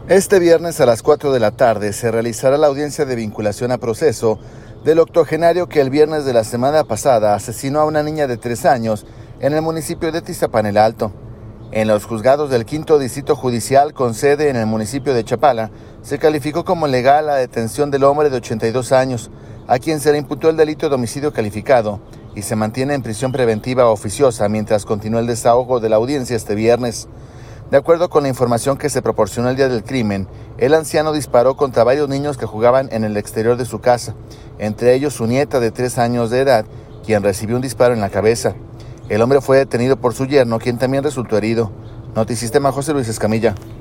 Este viernes a las 4 de la tarde se realizará la audiencia de vinculación a proceso del octogenario que el viernes de la semana pasada asesinó a una niña de 3 años en el municipio de Tizapán el Alto. En los juzgados del 5º Distrito Judicial con sede en el municipio de Chapala, se calificó como legal la detención del hombre de 82 años, a quien se le imputó el delito de homicidio calificado y se mantiene en prisión preventiva oficiosa mientras continúa el desahogo de la audiencia este viernes. De acuerdo con la información que se proporcionó el día del crimen, el anciano disparó contra varios niños que jugaban en el exterior de su casa, entre ellos su nieta de 3 años de edad, quien recibió un disparo en la cabeza. El hombre fue detenido por su yerno, quien también resultó herido. Notisistema, José Luis Escamilla.